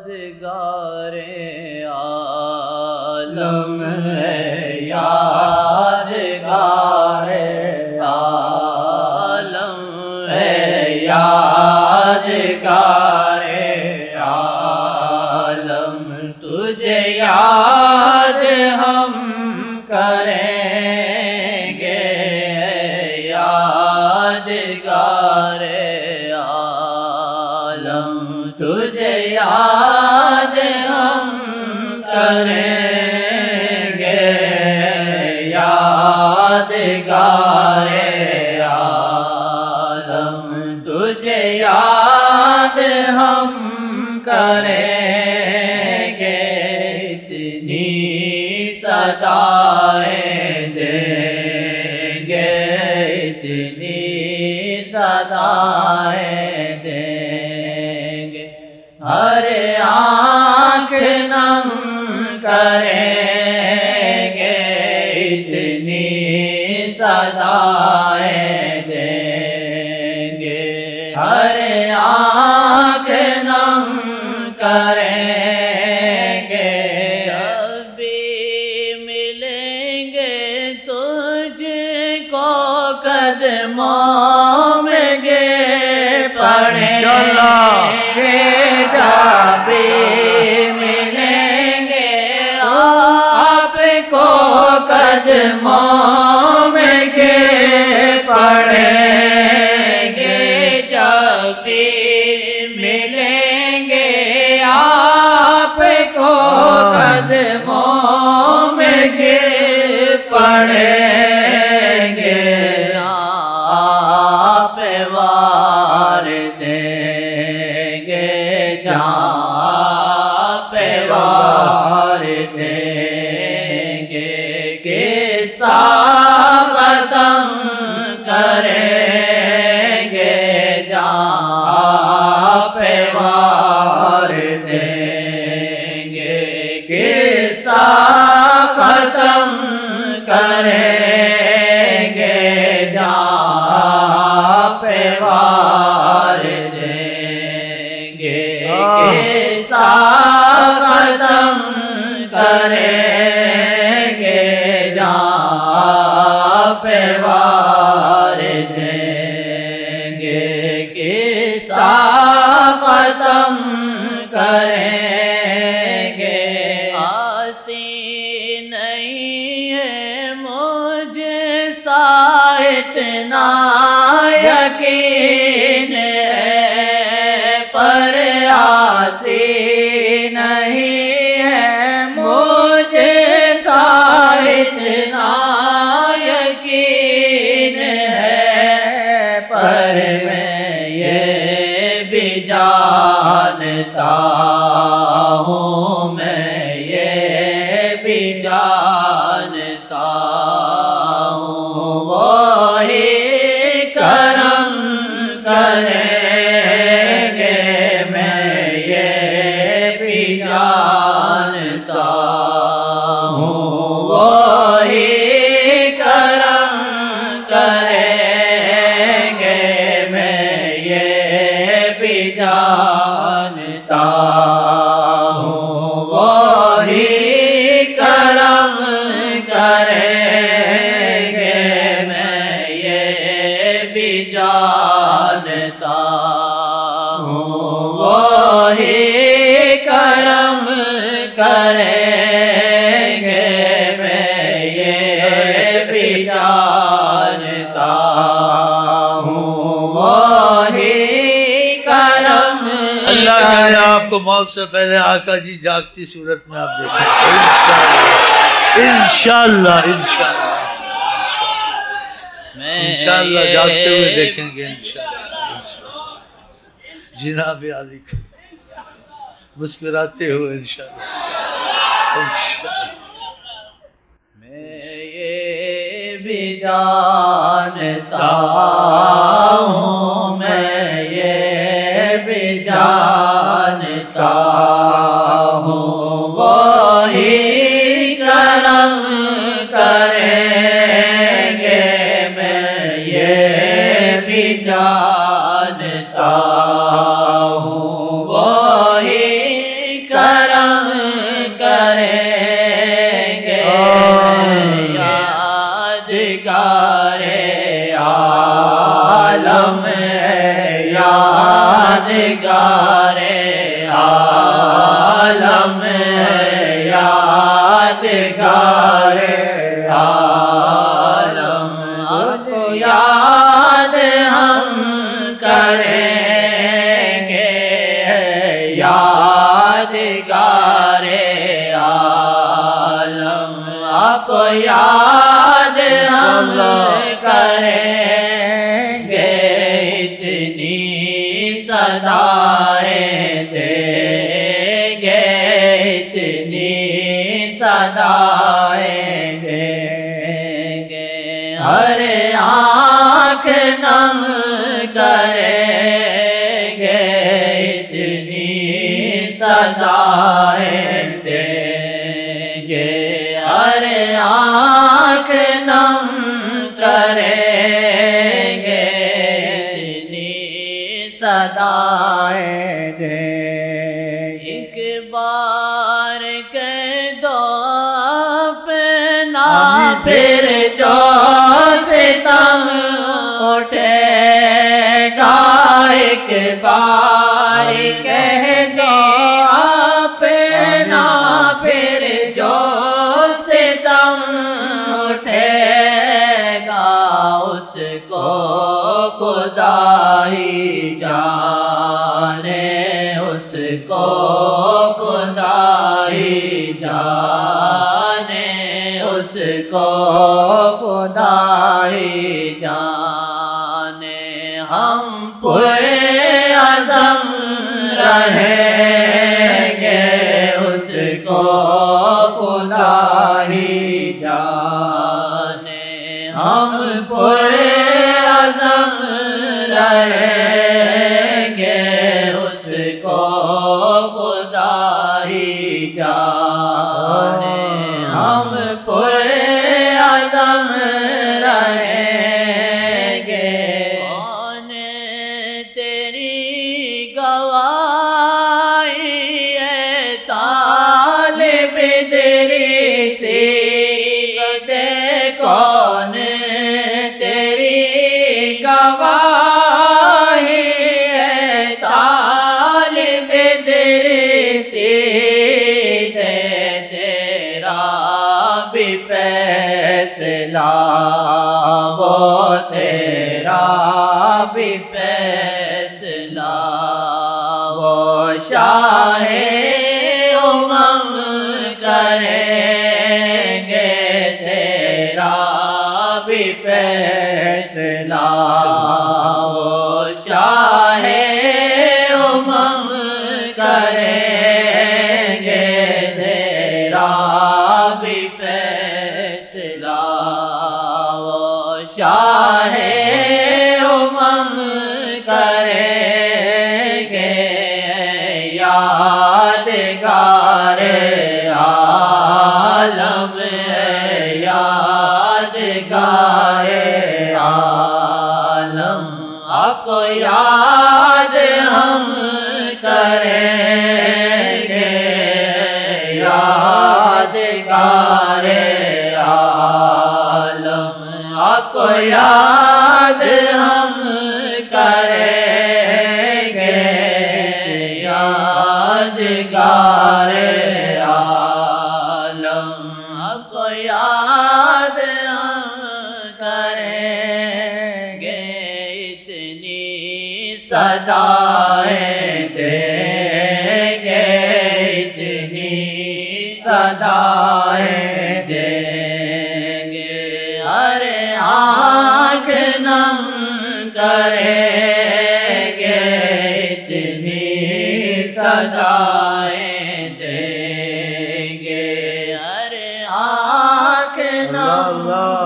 یادگار عالم ہے، یادگار عالم ہے، یادگار عالم تجھے یاد ہم کریں گے، یادگار عالم تجھے یاد ہم کریں گے، یادگار عالم تجھے یاد ہم کریں گے، اتنی صدائیں دیں گے، اتنی صدائیں دیں گے، ہر آنکھ نم کریں گے، اتنی صدائیں دیں گے، ہر آنکھ نم کریں گے، جب بھی ملیں گے تجھ کو قدموں میں گر پڑیں گے، جب بھی ملیں گے آپ کو قدموں میں گر پڑیں گے، جب بھی ملیں گے آپ کو قدموں میں گر پڑیں گے، آپ وار دیں گے، جہاں پہ وار دیں گے، قصہ ختم کریں گے، جہاں پہ وار دیں گے، قصہ ختم کریں گے، جہاں پہ وار دیں گے، قصہ ختم کریں گے، جہاں پہ وار دیں گے، قصہ ختم کریں گے، آسی نہیں ہے مجھے سا اتنا یقین ہے، پر آسی نہیں ہے مجھے سا اتنا یقین ہے، پر میں یہ بھی جانتا ہوں، میں یہ بھی جانتا ہوں، وہی کرم کریں گے، میں یہ بھی جانتا ہوں، وہی کرم کریں گے، میں یہ بھی جانتا ہوں، وہی کرم کریں گے، میں یہ بھی جانتا ہوں، وہی کرم کریں گے، میں یہ بھی جانتا ہوں، وہی کرم اللہ کرے آپ کو موت سے پہلے آقا جی جاگتی صورت میں آپ دیکھیں، انشاءاللہ انشاءاللہ انشاءاللہ جاگتے ہوئے دیکھیں گے، انشاءاللہ جناب علی کو مسکراتے ہوئے، انشاءاللہ میں یہ بھی جانتا ہوں، میں یہ بھی جانتا ہوں، وہی کرم کریں گے، میں یہ بھی جانتا ہوں، وہی کرم کریں گے یادگار عالم یادگار عالم یادگار عالم آپ کو یاد ہم کریں گے یادگار عالم آپ کو یاد ہم کریں گے اتنی صدائیں دیں گے اتنی صدائیں دیں گے ہر آنکھ نم کریں گے اتنی صدائیں دیں گے ہر آنکھ نم کریں گے اتنی صدائیں دیں ایک بار کہہ دو اپنا پھر جو ستم اٹھے گا ایک بار کہہ دو اپنا پھر جو ستم اٹھے گا اس کو خدا ہی جانے اس کو خدا ہی جانے اس کو خدا ہی جانے ہم پورے عزم رہیں گے اس کو خدا ہی جانے ہم پورے عزم رہیں گے اس کو خدا ہی جانے ہم پورے عزم رہیں گے کون تیری گواہی ہے طالب تیری سیدے کون تیری گواہی ہے طالب تیری سیدے تیرا بھی فیصلہ وہ تیرا بھی فیصلہ وہ شاہ امم کریں گے تیرا بھی فیصلہ وہ شاہ امم کریں گے تیرا بھی فیصلہ وہ شاہ امم کریں گے یادگار عالم یادگار عالم آپ کو یاد ہم کریں گے یادگار عالم آپ کو یاد ہم کریں گے یادگار عالم آپ کو یاد ہم کریں گے اتنی صدائیں دیں گے اتنی صدائیں دیں گے ہر آنکھ نم کریں گے اتنی صدائیں دیں گے ہر آنکھ نم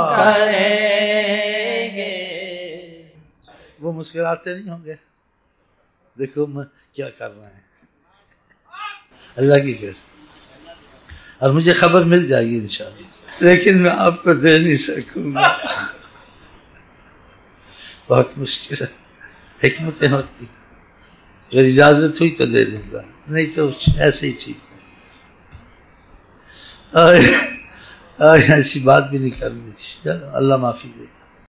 کریں گے وہ مسکراتے نہیں ہوں گے دیکھو میں کیا کر رہے ہیں اللہ کی کیسے اور مجھے خبر مل جائے گی انشاءاللہ لیکن میں آپ کو دے نہیں سکوں گا بہت مشکل ہے حکمتیں ہوتی اگر اجازت ہوئی تو دے دوں گا، نہیں تو ایسے ہی ٹھیک ہے۔ ایسی بات بھی نہیں کرنی تھی، چلو اللہ معافی دے۔